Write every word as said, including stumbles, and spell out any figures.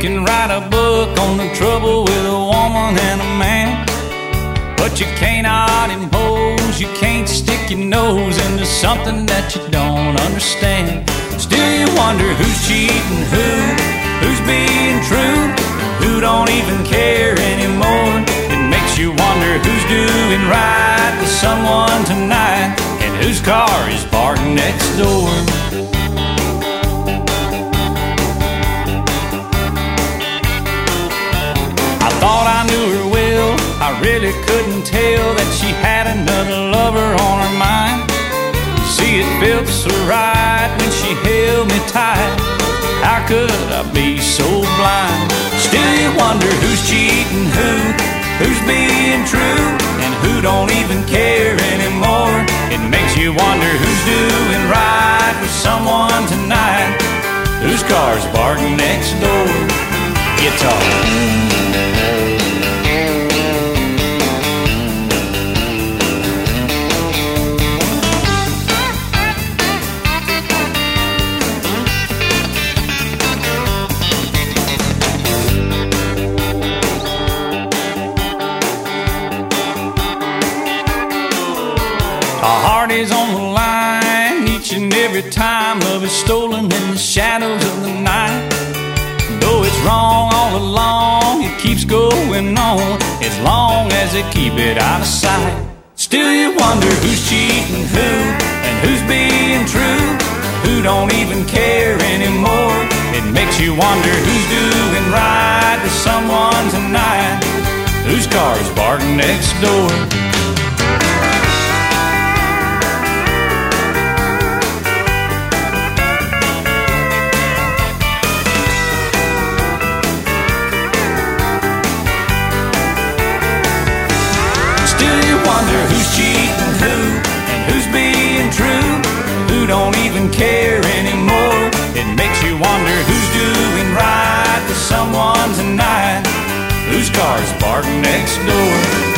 can write a book on the trouble with a woman and a man, but you cannot impose, you can't stick your nose into something that you don't understand. Still you wonder who's cheating who, who's being true, who don't even care anymore. It makes you wonder who's doing right with someone tonight, and whose car is parked next door. I thought I knew her well, I really couldn't tell that she had another lover on her mind. You see, it felt so right when she held me tight. How could I be so blind? Still you wonder who's cheating who, who's being true, and who don't even care anymore. It makes you wonder who's doing right with someone tonight, whose car's parked next door. Guitar. Our heart is on the line each and every time love is stolen in the shadows of the night. Though it's wrong all along, it keeps going on as long as they keep it out of sight. Still you wonder who's cheating who, and who's being true, who don't even care anymore. It makes you wonder who's doing right with someone tonight, whose car's parked next door. Wonder who's cheating who, and who's being true, who don't even care anymore. It makes you wonder who's doing right with someone tonight, whose car's parked next door.